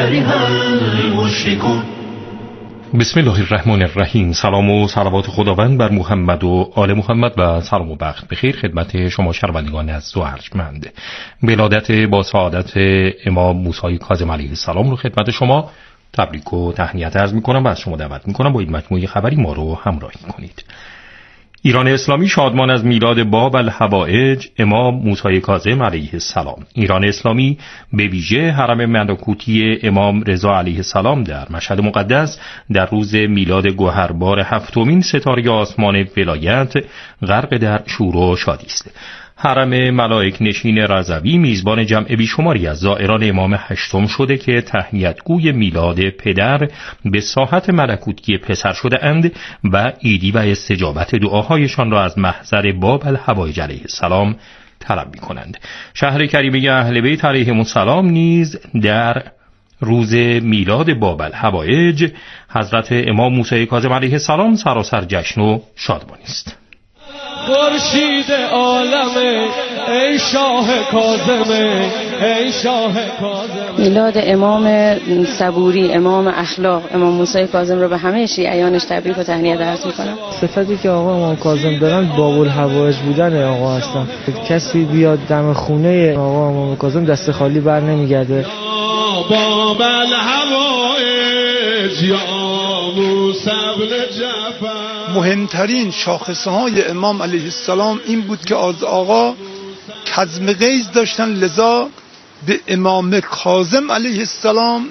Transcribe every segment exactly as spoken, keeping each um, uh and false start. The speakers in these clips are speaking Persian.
كره المشركون. بسم الله الرحمن الرحیم. سلام و صلوات خداوند بر محمد و آل محمد و سلام و بخت بخیر خدمت شما شنوندگان عزیز و ارجمند. ولادت با سعادت امام موسی کاظم علیه السلام رو خدمت شما تبریک و تهنیت عرض می‌کنم و از شما دعوت می‌کنم با این مجموعه خبری ما رو همراهی کنید. ایران اسلامی شادمان از میلاد باب الحوائج امام موسی کاظم علیه السلام. ایران اسلامی به ویژه حرم ملکوتی امام رضا علیه السلام در مشهد مقدس در روز میلاد گوهربار هفتمین ستاره آسمان ولایت غرق در شور و شادی است. حرم ملائک نشین رضوی میزبان جمع بیشماری از زائران امام هشتم شده که تهنیتگوی میلاد پدر به ساحت ملکوتی پسر شده اند و عیدی و استجابت دعاهایشان را از محضر باب الحوائج علیه السلام طلب می کنند. شهر کریمه اهل بیت علیهم السلام نیز در روز میلاد باب الحوائج حضرت امام موسی کاظم علیه السلام سراسر جشن و شادمانی است. خورشید عالمه ای شاه کاظمه ای شاه کاظمه. میلاد امام صبوری، امام اخلاق، امام موسی کاظم رو به همه شیعیانش تبریک و تهنیت عرض می‌کنم. صفتی که آقا امام کاظم دارن باب الحوائج بودن آقا هستن. کسی بیاد دم خونه آقا امام کاظم دست خالی بر نمیگرده. باب الحوائج یا موسی بن جعفر. مهمترین شاخصه‌های امام علیه السلام این بود که از آقا کظم غیظ داشتن، لذا به امام کاظم علیه السلام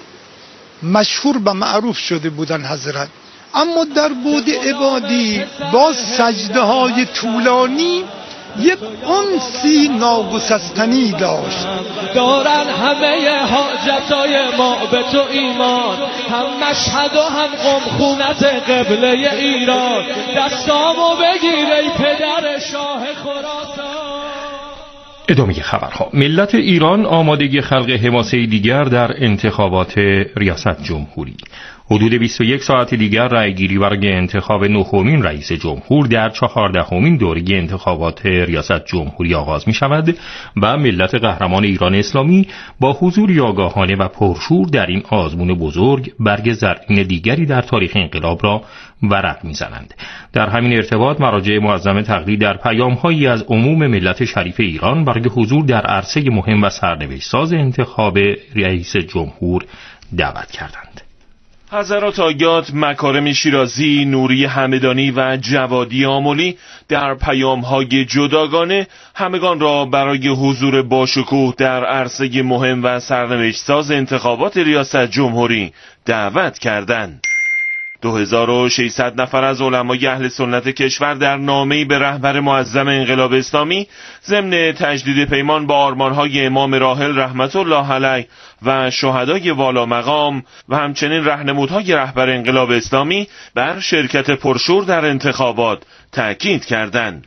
مشهور و معروف شده بودن حضرت. اما در بود عبادی با سجده های طولانی یک انسی ناگسستنی داشت. دارن همه حاجتای ما به تو ایمان، هم مشهد و هم قم خونت قبله ایران. دستامو بگیر ای پدر شاه خراسان. ادامه خبرها. ملت ایران آمادگی خلق حماسه دیگر در انتخابات ریاست جمهوری. حدود بیست و یک ساعت دیگر رأیگیری برای انتخاب نخستین رئیس جمهور در چهاردهمین دوره انتخابات ریاست جمهوری آغاز می شود و ملت قهرمان ایران اسلامی با حضوری آگاهانه و پرشور در این آزمون بزرگ برگ زرین دیگری در تاریخ انقلاب را ورق می زنند. در همین ارتباط مراجع معظم تقلید در پیام‌هایی از عموم ملت شریف ایران برای حضور در عرصه مهم و سرنوشت‌ساز انتخاب رئیس جمهور دعوت کردند. حضرات آیات مکارم شیرازی، نوری همدانی و جوادی آملی در پیام‌های جداگانه همگان را برای حضور باشکوه در عرصه مهم و سرنوشت‌ساز انتخابات ریاست جمهوری دعوت کردند. دو هزار و ششصد نفر از علمای اهل سنت کشور در نامه‌ای به رهبر معظم انقلاب اسلامی ضمن تجدید پیمان با آرمان‌های امام راحل رحمت الله علیه و شهدای والا مقام و همچنین راهنمودهای رهبر انقلاب اسلامی بر شرکت پرشور در انتخابات تأکید کردند.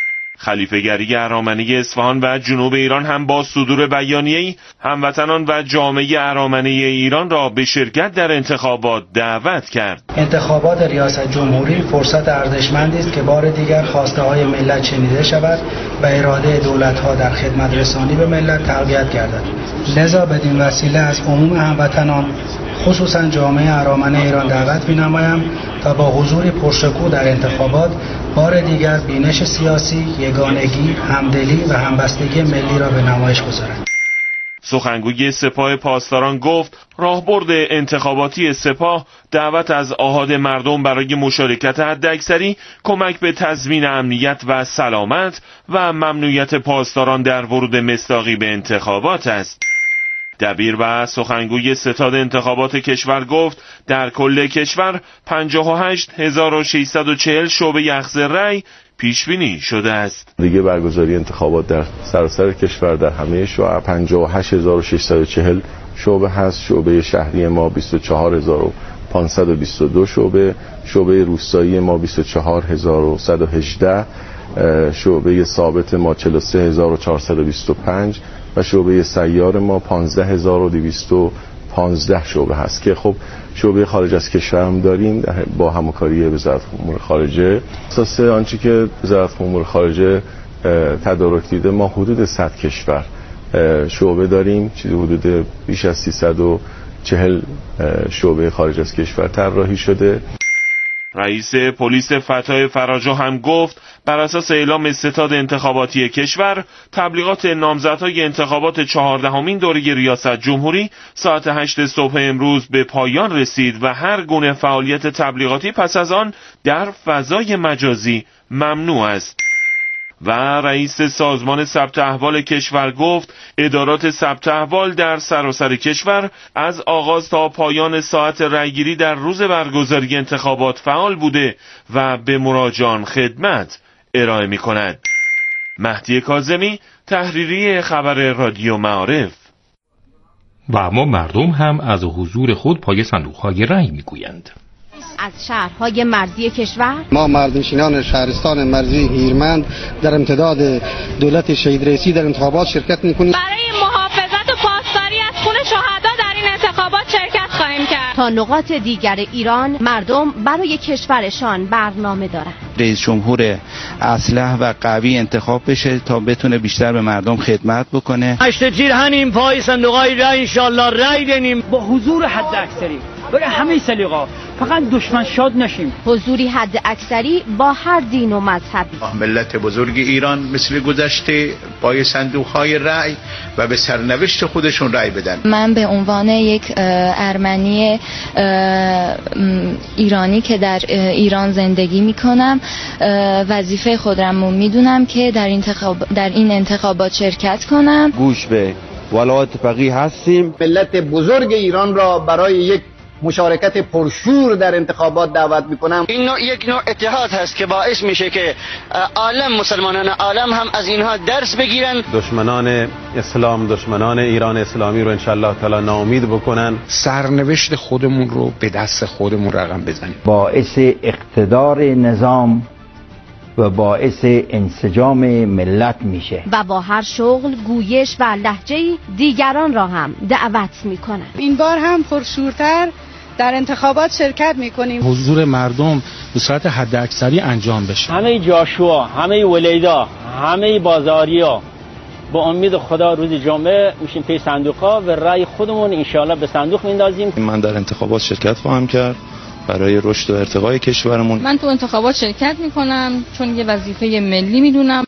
خلیفه‌گری ارامنه اصفهان و جنوب ایران هم با صدور بیانیه‌ای هموطنان و جامعه ارامنه ایران را به شرکت در انتخابات دعوت کرد. انتخابات ریاست جمهوری فرصت ارزشمندی است که بار دیگر خواسته‌های ملت شنیده شود و اراده دولت‌ها در خدمت رسانی به ملت تقویت گردد. لذا بدین وسیله از عموم هموطنان خصوصا جامعه ارامنه ایران دعوت می‌نمایم تا با حضور پرشکوه در انتخابات بار دیگر بینش سیاسی، یگانگی، همدلی و همبستگی ملی را به نمایش گذارند. سخنگوی سپاه پاسداران گفت راهبرد انتخاباتی سپاه دعوت از آحاد مردم برای مشارکت حداکثری، کمک به تضمین امنیت و سلامت و ممنوعیت پاسداران در ورود مصداقی به انتخابات است. دبیر و سخنگوی ستاد انتخابات کشور گفت در کل کشور پنجاه و هشت هزار و ششصد و چهل شعبه اخذ رأی پیش بینی شده است. دیگه برگزاری انتخابات در سراسر کشور در همه شعب پنجاه و هشت هزار و ششصد و چهل شعبه هست. شعبه شهری ما بیست و چهار هزار و پانصد و بیست و دو شعبه، شعبه روستایی ما بیست و چهار هزار و صد و هجده، شعبه ثابت ما چهل و سه هزار و چهارصد و بیست و پنج و شعبه سیار ما پانزده هزار و دویست و پانزده شعبه هست که خب شعبه خارج از کشور هم داریم با همکاری وزارت امور خارجه. اساس آنچه که وزارت امور خارجه تدارک دیده ما حدود صد کشور شعبه داریم، چیزی حدود بیش از سیصد و چهل شعبه خارج از کشور طراحی شده. رئیس پلیس فتح فراجو هم گفت بر اساس اعلام ستاد انتخاباتی کشور تبلیغات نامزدهای انتخابات چهاردهمین دوره ریاست جمهوری ساعت هشت صبح امروز به پایان رسید و هر گونه فعالیت تبلیغاتی پس از آن در فضای مجازی ممنوع است. و رئیس سازمان ثبت احوال کشور گفت ادارات ثبت احوال در سراسر کشور از آغاز تا پایان ساعت رأیگیری در روز برگزاری انتخابات فعال بوده و به مراجعان خدمت ارائه می کند. مهدی کاظمی، تحریریه خبر رادیو معارف. و اما مردم هم از حضور خود پای صندوق‌های رأی می‌گویند. از شهرهای مرزی کشور ما مردمشینان شهرستان مرزی هیرمند در امتداد دولت شهید رئیسی در انتخابات شرکت می‌کنیم. برای محافظت و پاسداری از خون شهدا در این انتخابات شرکت خواهیم کرد. تا نقاط دیگر ایران مردم برای کشورشان برنامه دارند. رئیس جمهور اصلح و قوی انتخاب بشه تا بتونه بیشتر به مردم خدمت بکنه. هشت تیر هنیم پای صندوقای رای ان شاء الله رای دنیم با حضور حد اکثری برای همه سلیقا، فقط دشمن شاد نشیم. حضوری حد اکثری با هر دین و مذهبی. ملت بزرگ ایران مثل گذشته پای صندوق‌های رأی و به سرنوشت خودشون رأی بدن. من به عنوان یک ارمنی ایرانی که در ایران زندگی میکنم وظیفه خودم رو میدونم که در انتخاب در این انتخابات شرکت کنم. گوش به ولایت فقیه هستیم. ملت بزرگ ایران را برای یک مشارکت پرشور در انتخابات دعوت میکنم. این نوع یک نوع اتحاد هست که باعث میشه که عالم مسلمانان عالم هم از اینها درس بگیرن. دشمنان اسلام، دشمنان ایران اسلامی رو انشالله تعالی ناامید بکنن. سرنوشت خودمون رو به دست خودمون رقم بزنیم. باعث اقتدار نظام و باعث انسجام ملت میشه و با هر شغل، گویش و لهجه‌ای دیگران را هم دعوت میکنند. این بار هم پرشورتر در انتخابات شرکت میکنیم. حضور مردم به صورت حد اکثری انجام بشه. همه جاشوا، همه ولیدا، همه بازاریا با امید خدا روز جمعه میشیم پی صندوق‌ها و رای خودمون انشالله به صندوق میندازیم. من در انتخابات شرکت خواهم کرد برای رشد و ارتقای کشورمون. من تو انتخابات شرکت میکنم چون یه وظیفه ملی میدونم.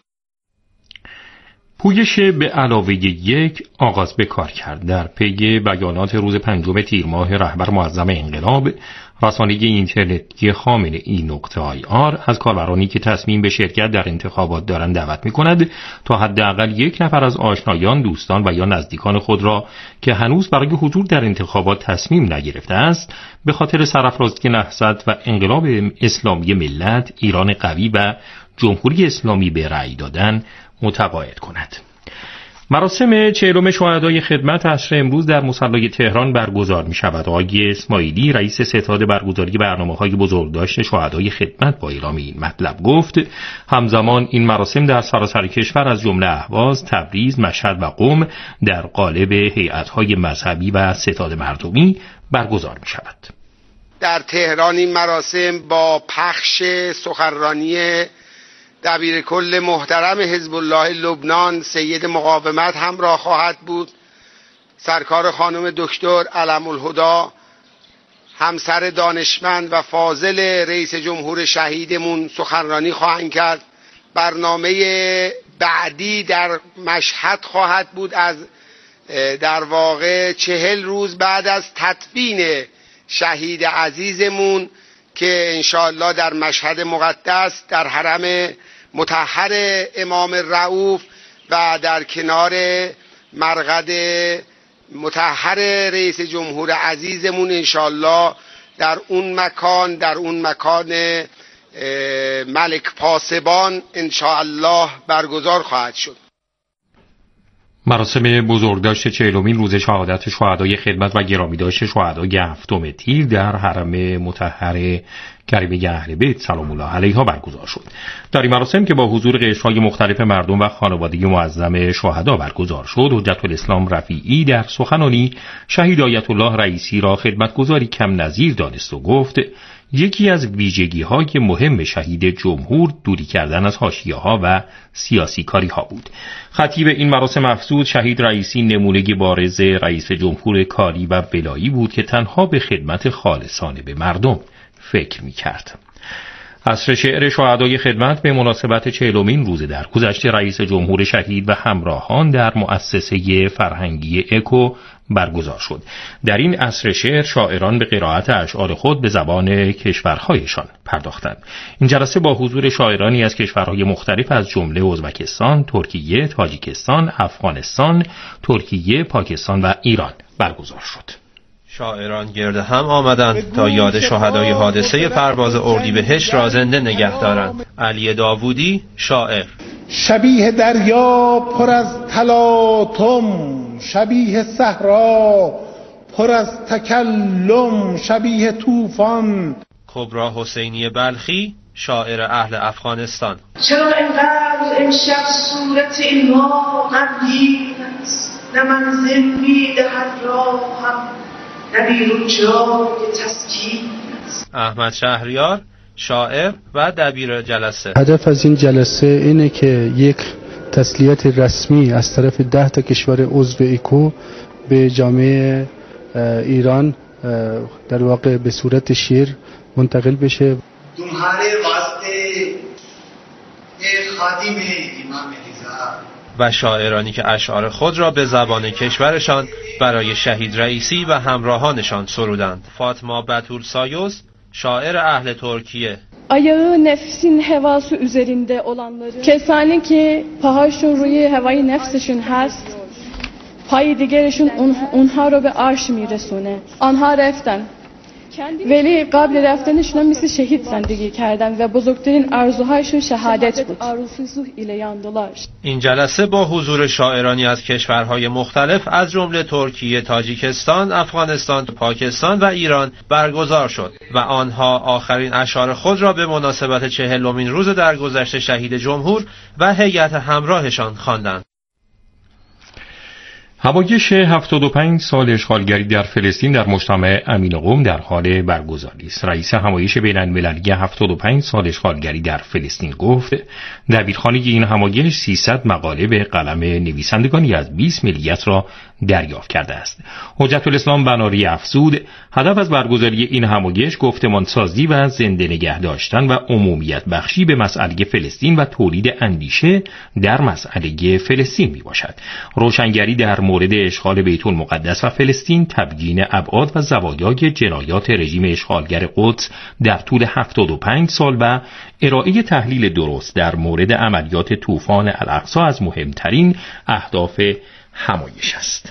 پویش به علاوه یک آغاز به کار کرد. در پی بیانات روز پنجم تیر ماه رهبر معظم انقلاب، رسانه اینترنتی خامنه ای نقطه آی آر از کاربرانی که تصمیم به شرکت در انتخابات دارند دعوت می‌کند تا حداقل یک نفر از آشنایان، دوستان و یا نزدیکان خود را که هنوز برای حضور در انتخابات تصمیم نگرفته است، به خاطر سرافرازی نهضت و انقلاب اسلامی ملت، ایران قوی و جمهوری اسلامی به رأی دادن متقاعد کند. مراسم چهلم شهدای خدمت عصر امروز در مصلی تهران برگزار می شود. آقای اسماعیلی رئیس ستاد برگزاری برنامه‌های بزرگداشت شهدای خدمت با اعلام این مطلب گفت همزمان این مراسم در سراسر کشور از جمله اهواز، تبریز، مشهد و قم در قالب هیئت‌های مذهبی و ستاد مردمی برگزار می شود. در تهران این مراسم با پخش سخنرانی دبیر کل محترم حزب الله لبنان سید مقاومت همراه خواهد بود. سرکار خانم دکتر علم الهدا همسر دانشمند و فاضل رئیس جمهور شهیدمون سخنرانی خواهند کرد. برنامه بعدی در مشهد خواهد بود از در واقع چهل روز بعد از تدفین شهید عزیزمون که انشاءالله در مشهد مقدس در حرم مطهر امام رؤوف و در کنار مرقد مطهر رئیس جمهور عزیزمون انشاءالله در اون مکان در اون مکان ملک پاسبان انشاءالله برگزار خواهد شد. مراسم بزرگداشت چهلمین روز شهادت شهدای خدمت و گرامیداشت شهدای هفتم تیر در حرم مطهر کریمه اهل بیت سلام الله علیها برگزار شد. در این مراسم که با حضور قشرهای مختلف مردم و خانواده معظم شهدا برگزار شد، حجت الاسلام رفیعی در سخنانی شهید آیت الله رئیسی را خدمتگزاری کم نظیر دانست و گفت یکی از ویژگی‌های مهم شهید جمهور دوری کردن از حاشیه‌ها و سیاسی کاری‌ها بود. خطیب این مراسم افزود شهید رئیسی نمونه‌ای بارز رئیس جمهور کاری و ولایی بود که تنها به خدمت خالصانه به مردم فکر می‌کرد. عصر شعر شهدای خدمت به مناسبت چهلمین روز درگذشت رئیس جمهور شهید و همراهان در مؤسسه فرهنگی اکو برگزار شد. در این عصر شعر شاعران به قرائت اشعار خود به زبان کشورهایشان پرداختند. این جلسه با حضور شاعرانی از کشورهای مختلف از جمله ازبکستان، ترکیه، تاجیکستان، افغانستان، ترکیه، پاکستان و ایران برگزار شد. شاعران گرد هم آمدند تا یاد شهدای حادثه پرواز اردیبهشت را زنده نگه دارند. علی داوودی، شاعر: شبیه دریا پر از تلاطم، شبیه صحرا پر از تکلم، شبیه طوفان. کبرا حسینی بلخی، شاعر اهل افغانستان: چرا اینقدر امشب صورت این ماه غمگین است، نه منزل می‌دهد راهم، نه بیرون جای تسکین است. احمد شهریار، شاعر و دبیر جلسه: هدف از این جلسه اینه که یک تسلیت رسمی از طرف ده تا کشور عضو ایکو به جامعه ایران در واقع به صورت شعر منتقل بشه. تمہارے واسطے ایک خادم امام رضا. و شاعرانی که اشعار خود را به زبان کشورشان برای شهید رئیسی و همراهانشان سرودند. فاطمه بتول سایوس، شاعر اهل ترکیه: Ayağı nefsin hevası üzerinde olanları, کسانی که پاهاشون روی هوای نفسشون هست، پای دیگرشون اونها رو به عرش میرسونه. آنها رفتن ولی قبل رفتنشون مثل شهید زندگی کردن و بزرگترین آرزوهایشون شهادت بود. این جلسه با حضور شاعرانی از کشورهای مختلف از جمله ترکیه، تاجیکستان، افغانستان، پاکستان و ایران برگزار شد و آنها آخرین اشعار خود را به مناسبت چهلمین روز درگذشت شهید جمهور و هیئت همراهشان خواندند. همایش هفتاد و پنج سال اشغالگری در فلسطین در مجتمع امین قم در حال برگزاری است. رئیس همایش بین‌المللی هفتاد و پنج سال اشغالگری در فلسطین گفت دبیرخانه این همایش سیصد مقاله به قلم نویسندگانی از بیست ملیت را دریافت کرده است. حجت الاسلام بناری افزود هدف از برگزاری این همایش گفتمانسازی و زنده نگه داشتن و عمومیت بخشی به مسئله فلسطین و تولید اندیشه در مسئله فلسطین می باشد. روشنگری در مورد اشغال بیت المقدس و فلسطین، تبیین ابعاد و زوایای جنایات رژیم اشغالگر قدس در طول هفتاد و پنج سال و ارائه تحلیل درست در مورد عملیات طوفان الاقصی از مهمترین اهداف همایش است.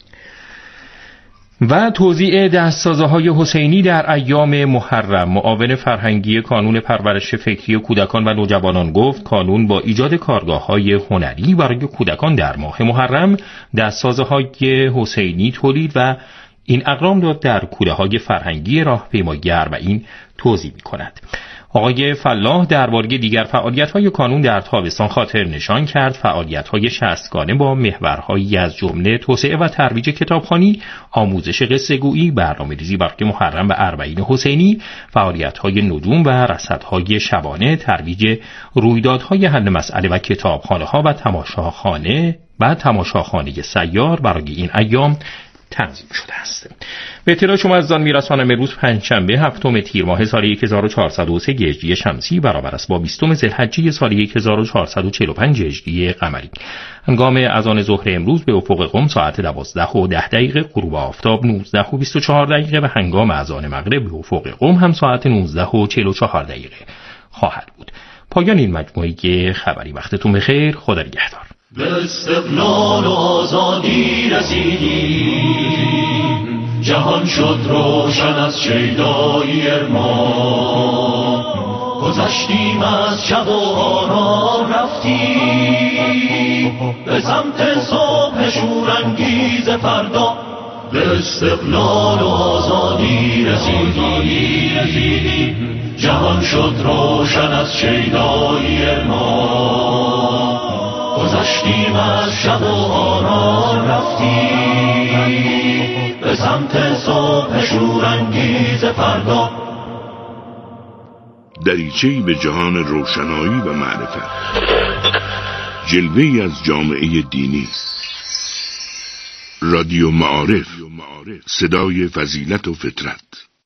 و توزیع دستسازه‌های حسینی در ایام محرم. معاون فرهنگی کانون پرورش فکری کودکان و نوجوانان گفت کانون با ایجاد کارگاه‌های هنری برای کودکان در ماه محرم دستسازه‌های حسینی تولید و این اقرام را در کوده‌های فرهنگی راهپیماگر و این توزیع می‌کند. آقای فلاح درباره دیگر فعالیت‌های کانون در تابستان خاطر نشان کرد فعالیت‌های شصتگانه با محورهایی از جمله توسعه و ترویج کتابخوانی، آموزش قصه‌گویی، برنامه‌ریزی برای محرم و اربعین حسینی، فعالیت‌های نجوم و رصدهای شبانه، ترویج رویدادهای حل مسئله و کتابخانه‌ها و تماشاخانه و تماشاخانه سیار برای این ایام تنظیم شده است. به اطلاع شما از آن میرسانم امروز پنجشنبه هفتم تیر ماه سال هزار و چهارصد و سه هجری شمسی برابر است با بیستم ذوالحجه سال هزار و چهارصد و چهل و پنج هجری قمری. هنگام اذان ظهر امروز به افق قم ساعت دوازده و ده دقیقه، غروب آفتاب نوزده و بیست و چهار دقیقه و هنگام اذان مغرب به افق قم هم ساعت نوزده و چهل و چهار دقیقه خواهد بود. پایان این مجموعه خبری. وقتتون بخیر. خدا نگهدار. به استقلال و آزادی رسیدیم، جهان شد روشن از شیدایی ارمان، گذشتیم از شب و آرام رفتیم به سمت صبح شورانگیز فردا. به استقلال و آزادی رسیدیم، جهان شد روشن از شیدایی ارمان، گذشتیم از شب و آرام رفتیم به سمت صبح شورانگیز فردا. دریچه‌ای به جهان روشنایی و معرفت، جلوه‌ای از جامعه دینی. رادیو معارف، صدای فضیلت و فطرت.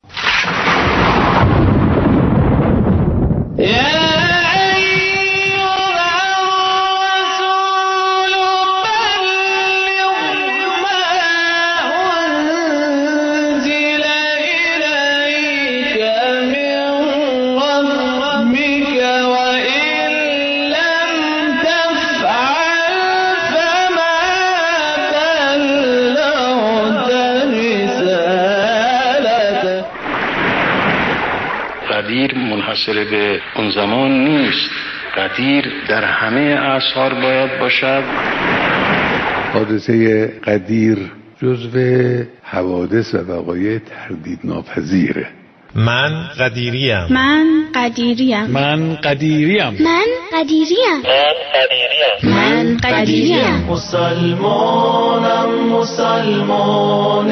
قدیر منحصر به اون زمان نیست، قدیر در همه اعصار باید باشد. حادثه قدیر جزو حوادث و وقایع تردید ناپذیره. من قدیریم. من قدیریم. من قدیریم. من قدیریم. من قدیریم. مسلمانم مسلمان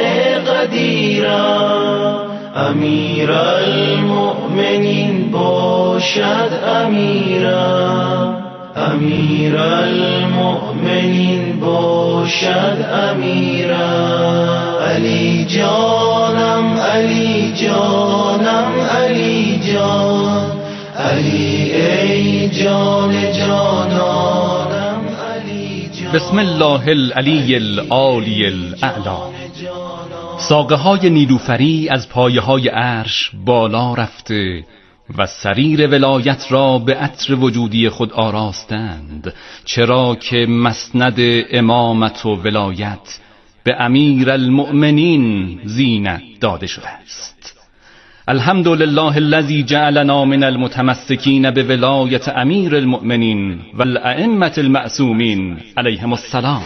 قدیرم، امیر المؤمنین باشد امیرم، امیر المؤمنین باشد امیرم. علی جانم علی جانم علی جان، علی ای جان جانانم علی جان. بسم الله العلی العالی الاعلی. ساقه های نیلوفری از پایه های عرش بالا رفته و سریر ولایت را به عطر وجودی خود آراستند، چرا که مسند امامت و ولایت به امیر المؤمنین زینت داده شده است. الحمد لله الذی جعلنا من المتمسکین به ولایت امیر المؤمنین و الائمة المعصومین علیهم السلام.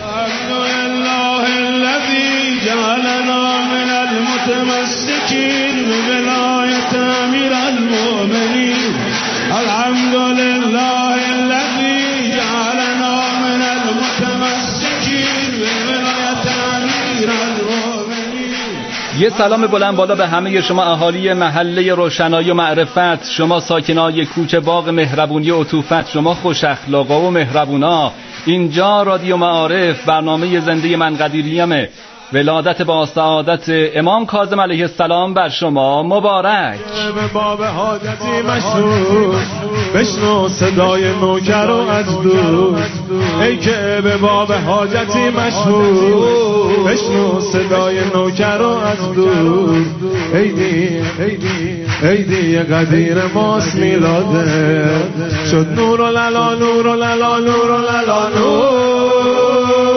جعلنا من المتمسكين بولاية أمير المؤمنين. الحمد لله الذي جعلنا من المتمسكين بولاية أمير المؤمنين. یه سلام بلند بالا به همه شما اهالی محله روشنایی و معرفت، شما ساکنای کوچه باغ مهربونی و عطوفت، شما خوش اخلاقا و مهربونا. اینجا رادیو معارف، برنامه زنده من قدیریمه. ولادت با سعادت امام کاظم علیه السلام بر شما مبارک. به باب حاجتی مشهور بشنو صدای نوکر و از دور، ای که به باب حاجتی مشهور بشنو صدای نوکر و از دور. ای دی ای دی قدیر ماست میلاده، شد نور و للا نور و للا نور و للا نور.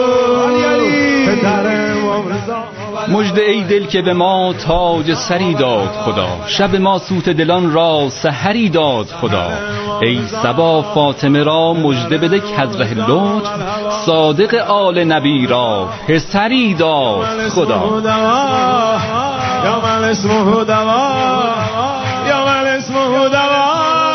مژده ای دل که به ما تاج سری داد خدا، شب ما سوت دلان را سحری داد خدا. ای صبا فاطمه را مژده بده که از ره لطف، صادق آل نبی را پسری داد خدا. یا من اسمه دوا، یا من اسمه دوا.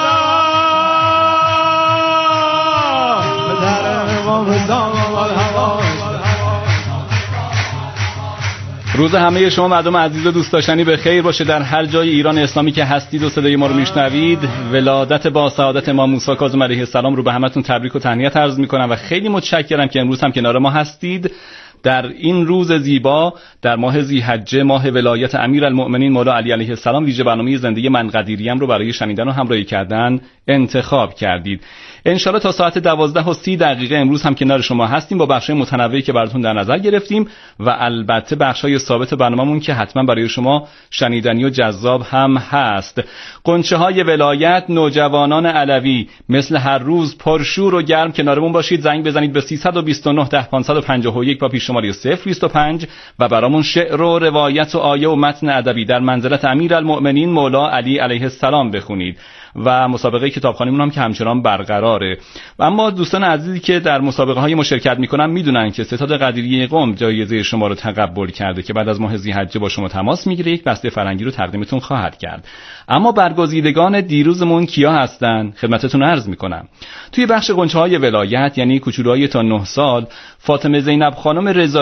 روز همه شما مردم عزیز و دوست داشتنی به خیر باشه در هر جای ایران اسلامی که هستید و صدای ما رو میشنوید. ولادت با سعادت امام موسی کاظم علیه السلام رو به همتون تبریک و تهنیت عرض میکنم و خیلی متشکرم که امروز هم کنار ما هستید. در این روز زیبا در ماه ذی‌حجه، ماه ولایت امیرالمؤمنین مولا علی علیه السلام، ویژه برنامه زنده من قدیریم رو برای شنیدن و همراهی کردن انتخاب کردید. انشالله تا ساعت دوازده و سی دقیقه امروز هم کنار شما هستیم با بخشای متنوعی که براتون در نظر گرفتیم و البته بخشای ثابت برنامه‌مون که حتما برای شما شنیدنی و جذاب هم هست. غنچه های ولایت، نوجوانان علوی، مثل هر روز پرشور و گرم کنارمون باشید. زنگ بزنید به سیصد و بیست و نه ده پانصد و پنجاه و یک با پیش شماره صفر بیست و پنج و برامون شعر و روایت و آیه و متن ادبی در منزلت امیرالمؤمنین مولا علی علیه السلام بخونید. و مسابقه کتابخوانیمون هم که همچنان برقراره. و اما دوستان عزیزی که در مسابقه های مشارکت میکنن میدونن که ستاد قدیریه قم جایزه شما رو تقبل کرده که بعد از ماه ذی‌حجه با شما تماس میگیره، یک بسته فرنگی رو تقدیمتون خواهد کرد. اما برگزیدگان دیروزمون کیا هستن خدمتتون عرض میکنم. توی بخش غنچه های ولایت، یعنی کوچولوهای تا نه سال، فاطمه زینب خانم رضایی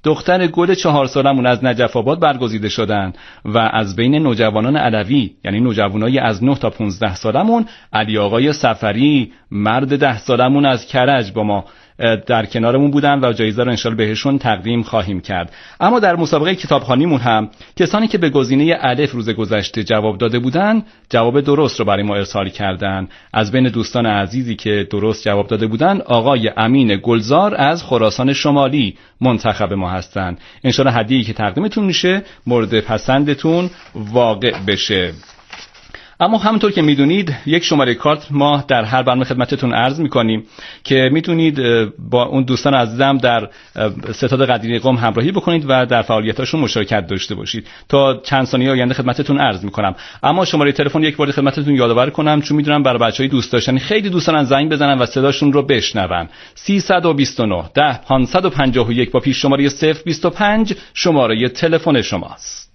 دختر گل چهار سالمون از نجف آباد برگزیده شدن و از بین نوجوانان علوی یعنی نوجوانای از نه تا پانزده سالمون علی آقای سفری مرد ده سالمون از کرج با ما در کنارمون بودن و جایزه رو انشالله بهشون تقدیم خواهیم کرد. اما در مسابقه کتابخوانیمون هم کسانی که به گزینه الف روز گذشته جواب داده بودن جواب درست رو برای ما ارسال کردن. از بین دوستان عزیزی که درست جواب داده بودن آقای امین گلزار از خراسان شمالی منتخب ما هستن. انشالله هدیه‌ای که تقدیمتون میشه مورد پسندتون واقع بشه. اما همونطور که میدونید یک شماره کارت ما در هر برنامه خدمتتون عرض میکنیم که میتونید با اون دوستان عزیزم در ستاد قدیری قم همراهی بکنید و در فعالیتاشون مشارکت داشته باشید. تا چند ثانیه آینده خدمتتون عرض میکنم. اما شماره تلفن یک بار خدمتتون یادآور کنم چون میدونم برای بچهای دوست داشتنی خیلی دوستان زنگ بزنن و صداشون رو بشنون. سیصد و بیست و نه ده پانصد و پنجاه و یک با پیش شماره صفر بیست و پنج شماره تلفن شماست.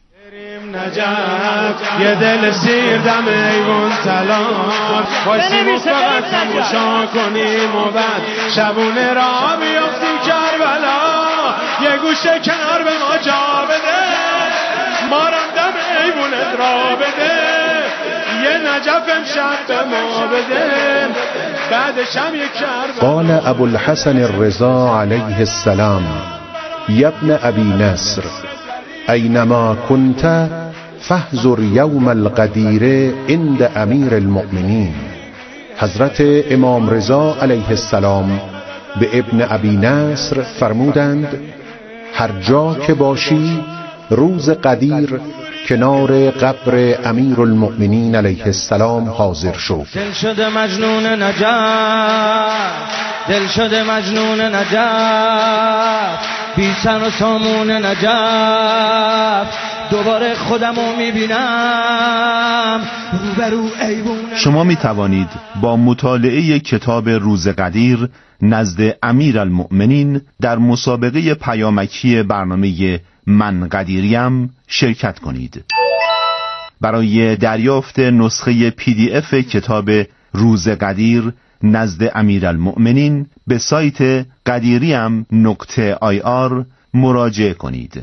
نجف یه دل سیر دم ایوان تلار وایسیم فقط تماشا کنیم و بعد شبونه را بیافتیم کربلا یه گوشه کنار به ما جا بده مارم دم ایوانت را بده یه نجف امشب به ما بده بعدش هم یک کربلا. قال ابو الحسن الرضا علیه السلام یا ابن ابی نصر اینما کنت فاحذر یوم القدیر عند امیر المؤمنین. حضرت امام رضا علیه السلام به ابن ابی نصر فرمودند هر جا که باشی روز قدیر کنار قبر امیر المؤمنین علیه السلام حاضر شو. دل شده مجنون نجف دل شده مجنون نجف بی سر و سامون نجف دوباره خودمو میبینم روبرو ایوون. شما میتوانید با مطالعه کتاب روز قدیر نزد امیر المؤمنین در مسابقه پیامکی برنامه من قدیریم شرکت کنید. برای دریافت نسخه پی دی اف کتاب روز قدیر نزد امیر المؤمنین به سایت قدیریم نقطه آی آر مراجعه کنید.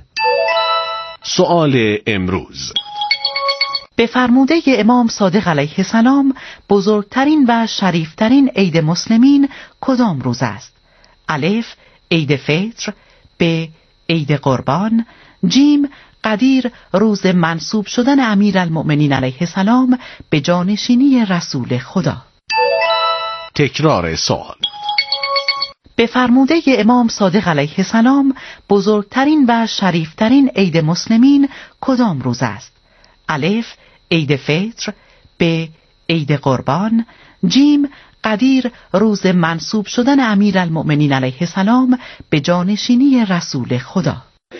سؤال امروز: به فرموده امام صادق علیه السلام بزرگترین و شریفترین عید مسلمین کدام روز است؟ الف عید فطر، ب عید قربان، جیم قدیر روز منصوب شدن امیرالمؤمنین علیه السلام به جانشینی رسول خدا. تکرار سوال: به فرموده امام صادق علیه السلام بزرگترین و شریفترین عید مسلمین کدام روز است؟ الف عید فطر، ب عید قربان، جیم قدیر روز منصوب شدن امیرالمؤمنین علیه السلام به جانشینی رسول خدا.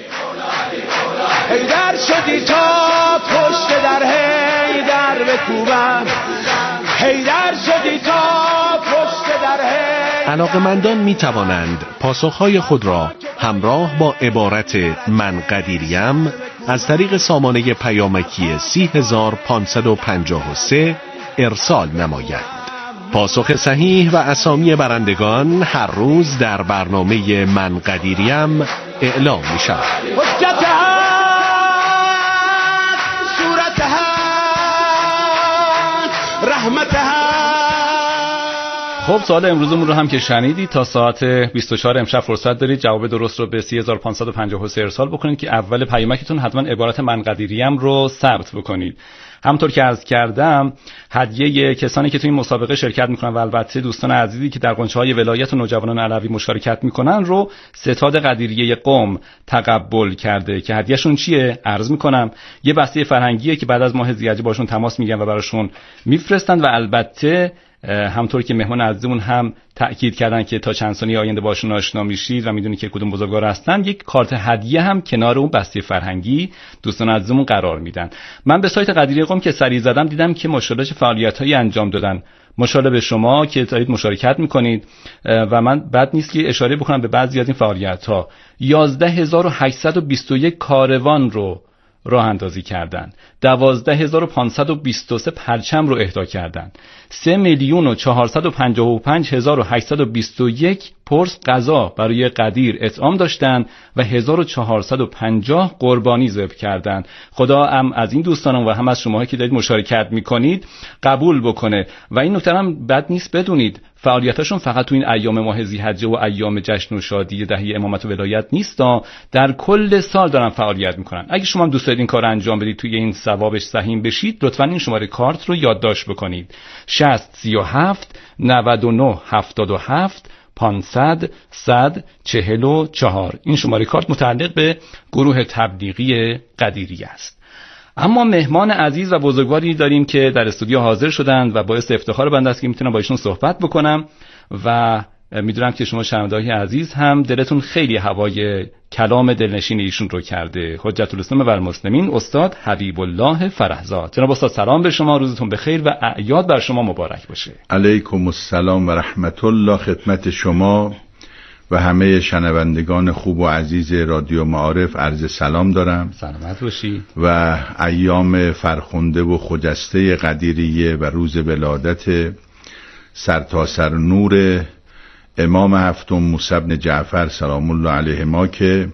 حیدر شدی تا پشت در حیدر بکوبم، حیدر شدی تا پشت در حیدر. علاقه‌مندان می توانند پاسخهای خود را همراه با عبارت من قدیریم از طریق سامانه پیامکی سی هزار و پانصد و پنجاه و سه ارسال نمایند. پاسخ صحیح و اسامی برندگان هر روز در برنامه من قدیریم اعلام می شود. خب سوال امروزمون رو هم که شنیدید تا ساعت بیست و چهار امشب فرصت دارید جواب درست رو به سی هزار و پانصد و پنجاه و سه ارسال بکنید که اول پیامکتون حتما عبارت من قدیریم رو ثبت بکنید. همونطور که عرض کردم هدیه کسانی که توی این مسابقه شرکت میکنن و البته دوستان عزیزی که در غنچه‌های ولایت و نوجوانان علوی مشارکت میکنن رو ستاد قدیریه قم تقبل کرده که هدیهشون چیه عرض میکنم. یه بسته فرهنگیه که بعد از ماه ذی‌حجه باشون تماس میگیرن و براشون میفرستن و البته همطور که مهمان عزیزمون هم تأکید کردن که تا چند ثانیه آینده باشون آشنا میشید و میدونید که کدوم بزرگوار هستن، یک کارت هدیه هم کنار اون بسته فرهنگی دوستان عزیزمون قرار میدن. من به سایت قدیری قم که سری زدم دیدم که ماشاءالله چه فعالیتایی انجام دادن. ماشاءالله به شما که دارید مشارکت میکنید و من بد نیست که اشاره بکنم به بعضی از این فعالیت‌ها. یازده هزار و هشتصد و بیست و یک کاروان رو راه اندازی کردند. دوازده هزار و پانصد و بیست و سه پرچم رو اهدا کردند. سه میلیون و چهارصد و پنجاه و پنج هزار و هشتصد و بیست و یک پرس غذا برای قدیر اطعام داشتند و هزار و چهارصد و پنجاه قربانی ذبح کردند. خدا هم از این دوستانم و هم از شماها که دارید مشارکت میکنید قبول بکنه. و این نکته هم بد نیست بدونید، فعالیتاشون فقط تو این ایام ماه ذی‌حجه و ایام جشن و شادی دهه امامت و ولایت نیست، در کل سال دارن فعالیت میکنن. اگه شما هم دوست دارید این کار انجام بدید، توی این ثوابش سهیم بشید، لطفاً این شماره کارت رو یادداشت بکنید: شصت سی و هفت نود و نه هفتاد و هفت پانصد صد چهل و چهار. این شماره کارت متعلق به گروه تبلیغی قدیریه است. اما مهمان عزیز و بزرگواری داریم که در استودیو حاضر شدند و باعث افتخار بنده است که میتونم با ایشون صحبت بکنم و میدونم که شما شنونده‌های عزیز هم دلتون خیلی هوای کلام دلنشین ایشون رو کرده. حجت الاسلام و المسلمین استاد حبیب الله فرحزاد. جناب استاد سلام به شما، روزتون بخیر و اعیاد بر شما مبارک باشه. علیکم السلام و رحمت الله. خدمت شما و همه شنوندگان خوب و عزیز رادیو معارف عرض سلام دارم. سلامت باشی. و ایام فرخنده و خجسته قدیریه و روز ولادت سرتاسر نور امام هفتم موسی بن جعفر سلام الله علیهما که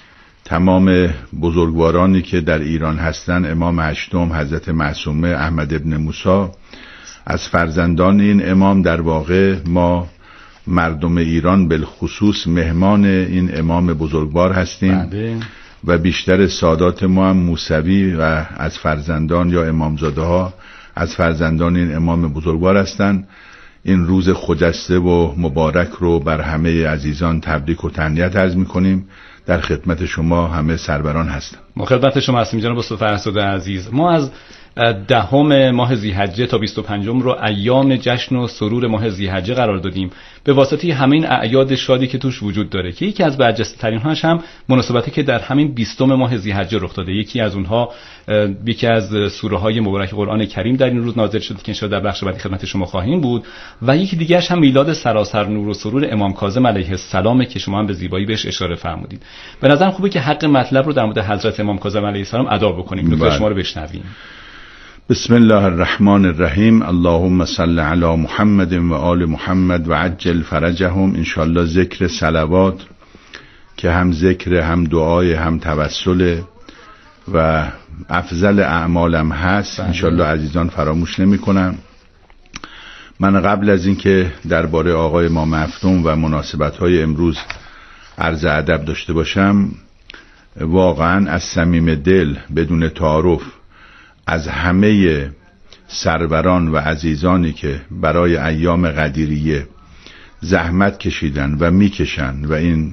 تمام بزرگوارانی که در ایران هستند، امام هشتم حضرت معصومه احمد ابن موسی، از فرزندان این امام در واقع ما مردم ایران بالخصوص مهمان این امام بزرگوار هستیم. بله. و بیشتر سادات ما هم موسوی و از فرزندان یا امامزاده ها از فرزندان این امام بزرگوار هستند. این روز خجسته و مبارک رو بر همه عزیزان تبریک و تهنیت عرض می‌کنیم. در خدمت شما همه سروران هستم. ما خدمت شما هستیم جناب استاد فرحزاد عزیز. ما از دهم ماه ذی‌حجه تا بیست و پنجم رو ایام جشن و سرور ماه ذی‌حجه قرار دادیم به واسطه همین اعیاد شادی که توش وجود داره که یکی از برجسته‌ترین هاش هم مناسبتی که در همین بیستم ماه ذی‌حجه رخ داده. یکی از اونها یکی از سوره های مبارک قرآن کریم در این روز نازل شده که ان شاء الله در بخش بعدی خدمت شما خواهیم بود و یکی دیگه‌اش هم میلاد سراسر نور و سرور امام کاظم علیه السلام که شما هم به زیبایی بهش اشاره فرمودید. به نظرم خوبه که حق مطلب رو در مورد حضرت امام کاظم علیه السلام ادا بکنیم. نکته شما رو بشنویم. بسم الله الرحمن الرحیم. اللهم صل علی محمد و آل محمد و عجل فرجهم. انشالله ذکر صلوات که هم ذکر هم دعای هم توسل و افضل اعمالم هست، انشالله عزیزان فراموش نمی کنن. من قبل از اینکه درباره آقای امام هفتم و مناسبت‌های امروز عرض ادب داشته باشم، واقعا از صمیم دل بدون تعارف از همه سروران و عزیزانی که برای ایام قدیریه زحمت کشیدن و میکشن و این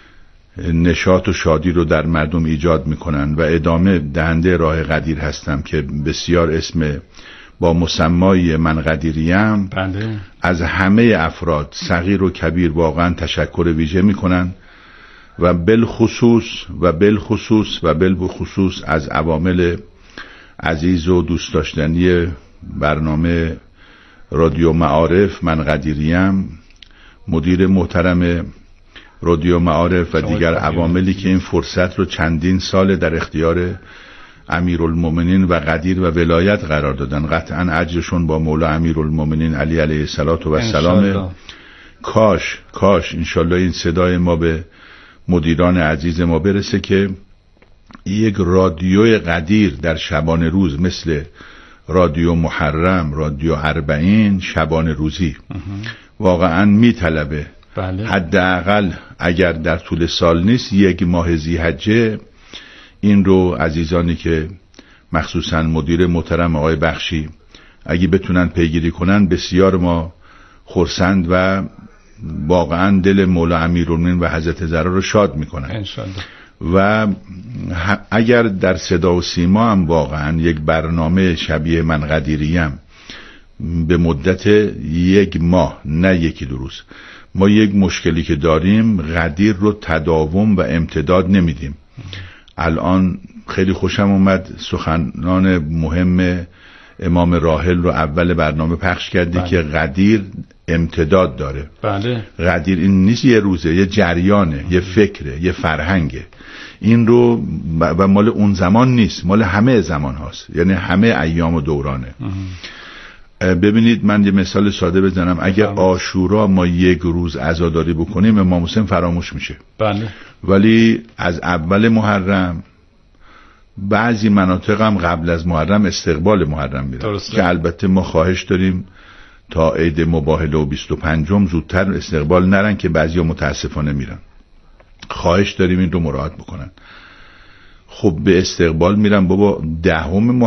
نشاط و شادی رو در مردم ایجاد میکنن و ادامه دهنده راه قدیر هستم که بسیار اسم با مسمای من قدیریم. بله. از همه افراد صغیر و کبیر واقعا تشکر ویژه میکنن و بالخصوص و بالخصوص و بالخصوص از عوامل عزیز و دوست داشتنی برنامه رادیو معارف من قدیریم، مدیر محترم رادیو معارف و دیگر عواملی که این فرصت رو چندین سال در اختیار امیرالمومنین و قدیر و ولایت قرار دادن. قطعا اجرشون با مولا امیرالمومنین علی علیه السلام. کاش کاش انشالله این صدای ما به مدیران عزیز ما برسه که یک رادیوی قدیر در شبان روز مثل رادیو محرم، رادیو اربعین، شبان روزی واقعا میطلبه. بله. حداقل اگر در طول سال نیست یک ماه ذی‌حجه این رو عزیزانی که مخصوصا مدیر محترم آقای بخشی اگه بتونن پیگیری کنن بسیار ما خرسند و واقعا دل مولا امیرالمومنین و حضرت زهرا رو شاد میکنن انشالله. و اگر در صدا و سیما هم واقعا یک برنامه شبیه من قدیریم به مدت یک ماه نه یکی دو روز، ما یک مشکلی که داریم قدیر رو تداوم و امتداد نمیدیم. الان خیلی خوشم اومد سخنان مهم امام راحل رو اول برنامه پخش کردی بله. که قدیر امتداد داره. بله. قدیر این نیست یه روزه، یه جریانه، یه فکره، یه فرهنگه. این رو و مال اون زمان نیست، مال همه زمان هاست، یعنی همه ایام و دورانه. ببینید من یه مثال ساده بزنم، اگه عاشورا ما یک روز عزاداری بکنیم امام حسین فراموش میشه. بله. ولی از اول محرم بعضی مناطق هم قبل از محرم استقبال محرم میرن که البته ما خواهش داریم تا عید مباهله و بیست و پنجم زودتر استقبال نرن که بعضیا متاسفانه میرن. خواهش داریم این رو مراعات بکنن. خب به استقبال میرن بابا دهم